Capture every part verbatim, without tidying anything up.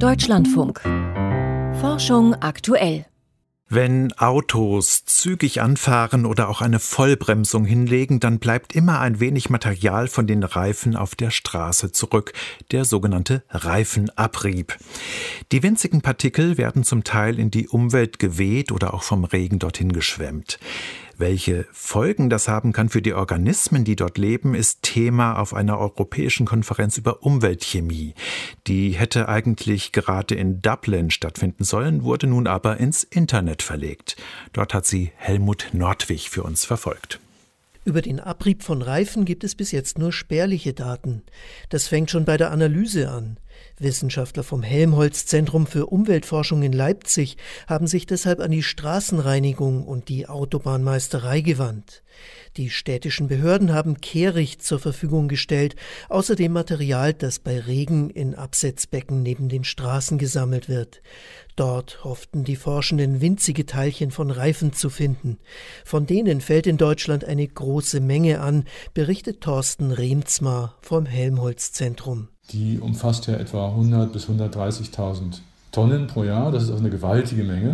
Deutschlandfunk. Forschung aktuell. Wenn Autos zügig anfahren oder auch eine Vollbremsung hinlegen, dann bleibt immer ein wenig Material von den Reifen auf der Straße zurück, der sogenannte Reifenabrieb. Die winzigen Partikel werden zum Teil in die Umwelt geweht oder auch vom Regen dorthin geschwemmt. Welche Folgen das haben kann für die Organismen, die dort leben, ist Thema auf einer europäischen Konferenz über Umweltchemie. Die hätte eigentlich gerade in Dublin stattfinden sollen, wurde nun aber ins Internet verlegt. Dort hat sie Helmut Nordwig für uns verfolgt. Über den Abrieb von Reifen gibt es bis jetzt nur spärliche Daten. Das fängt schon bei der Analyse an. Wissenschaftler vom Helmholtz-Zentrum für Umweltforschung in Leipzig haben sich deshalb an die Straßenreinigung und die Autobahnmeisterei gewandt. Die städtischen Behörden haben Kehricht zur Verfügung gestellt, außerdem Material, das bei Regen in Absetzbecken neben den Straßen gesammelt wird. Dort hofften die Forschenden, winzige Teilchen von Reifen zu finden. Von denen fällt in Deutschland eine große Menge an, berichtet Thorsten Remzmar vom Helmholtz-Zentrum. Die umfasst ja etwa hundert bis hundertdreißigtausend Tonnen pro Jahr. Das ist also eine gewaltige Menge.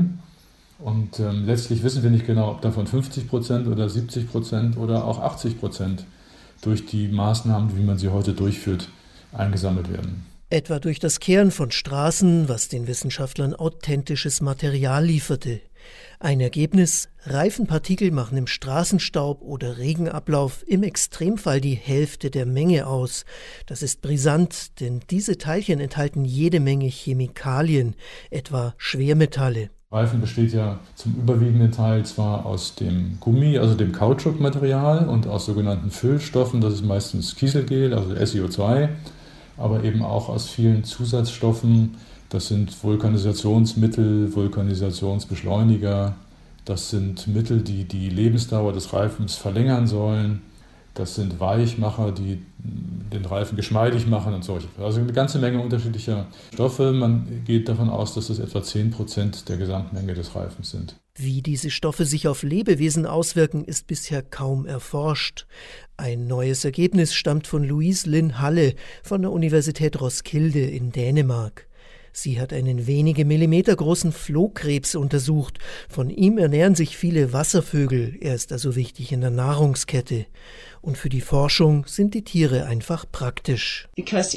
Und ähm, letztlich wissen wir nicht genau, ob davon fünfzig Prozent oder siebzig Prozent oder auch achtzig Prozent durch die Maßnahmen, wie man sie heute durchführt, eingesammelt werden. Etwa durch das Kehren von Straßen, was den Wissenschaftlern authentisches Material lieferte. Ein Ergebnis: Reifenpartikel machen im Straßenstaub oder Regenablauf im Extremfall die Hälfte der Menge aus. Das ist brisant, denn diese Teilchen enthalten jede Menge Chemikalien, etwa Schwermetalle. Reifen besteht ja zum überwiegenden Teil zwar aus dem Gummi, also dem Kautschukmaterial, und aus sogenannten Füllstoffen, das ist meistens Kieselgel, also S i O zwei, aber eben auch aus vielen Zusatzstoffen. Das sind Vulkanisationsmittel, Vulkanisationsbeschleuniger, das sind Mittel, die die Lebensdauer des Reifens verlängern sollen. Das sind Weichmacher, die den Reifen geschmeidig machen und solche. Also eine ganze Menge unterschiedlicher Stoffe. Man geht davon aus, dass es etwa zehn Prozent der Gesamtmenge des Reifens sind. Wie diese Stoffe sich auf Lebewesen auswirken, ist bisher kaum erforscht. Ein neues Ergebnis stammt von Louise Lynn Halle von der Universität Roskilde in Dänemark. Sie hat einen wenige Millimeter großen Flohkrebs untersucht. Von ihm ernähren sich viele Wasservögel. Er ist also wichtig in der Nahrungskette. Und für die Forschung sind die Tiere einfach praktisch.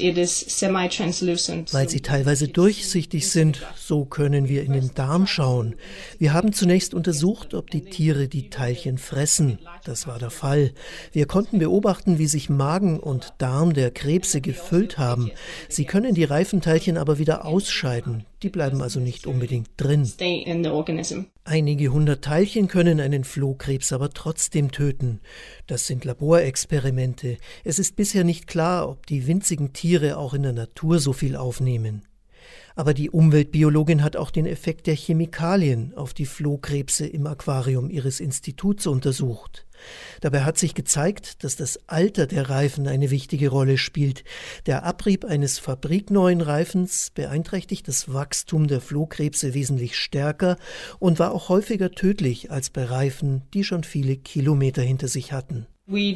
Weil sie teilweise durchsichtig sind, so können wir in den Darm schauen. Wir haben zunächst untersucht, ob die Tiere die Teilchen fressen. Das war der Fall. Wir konnten beobachten, wie sich Magen und Darm der Krebse gefüllt haben. Sie können die Reifenteilchen aber wieder ausscheiden. Die bleiben also nicht unbedingt drin. Einige hundert Teilchen können einen Flohkrebs aber trotzdem töten. Das sind Laborexperimente. Es ist bisher nicht klar, ob die winzigen Tiere auch in der Natur so viel aufnehmen. Aber die Umweltbiologin hat auch den Effekt der Chemikalien auf die Flohkrebse im Aquarium ihres Instituts untersucht. Dabei hat sich gezeigt, dass das Alter der Reifen eine wichtige Rolle spielt. Der Abrieb eines fabrikneuen Reifens beeinträchtigt das Wachstum der Flohkrebse wesentlich stärker und war auch häufiger tödlich als bei Reifen, die schon viele Kilometer hinter sich hatten. Wir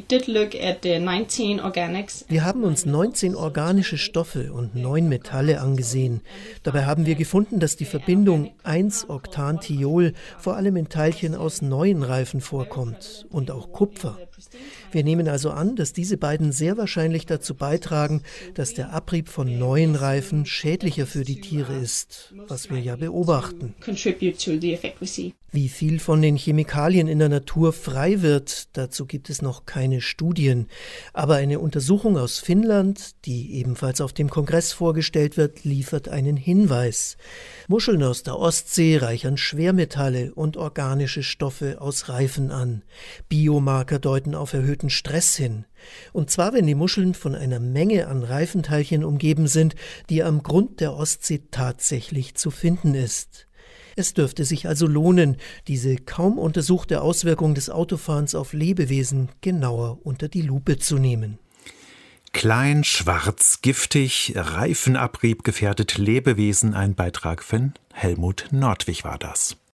haben uns neunzehn organische Stoffe und neun Metalle angesehen. Dabei haben wir gefunden, dass die Verbindung eins Octanthiol vor allem in Teilchen aus neuen Reifen vorkommt und auch Kupfer. Wir nehmen also an, dass diese beiden sehr wahrscheinlich dazu beitragen, dass der Abrieb von neuen Reifen schädlicher für die Tiere ist, was wir ja beobachten. Wie viel von den Chemikalien in der Natur frei wird, dazu gibt es noch keine Studien. Aber eine Untersuchung aus Finnland, die ebenfalls auf dem Kongress vorgestellt wird, liefert einen Hinweis. Muscheln aus der Ostsee reichern Schwermetalle und organische Stoffe aus Reifen an. Biomarker deuten auf erhöhten Stress hin. Und zwar, wenn die Muscheln von einer Menge an Reifenteilchen umgeben sind, die am Grund der Ostsee tatsächlich zu finden ist. Es dürfte sich also lohnen, diese kaum untersuchte Auswirkung des Autofahrens auf Lebewesen genauer unter die Lupe zu nehmen. Klein, schwarz, giftig, Reifenabrieb gefährdet Lebewesen. Ein Beitrag von Helmut Nordwig war das.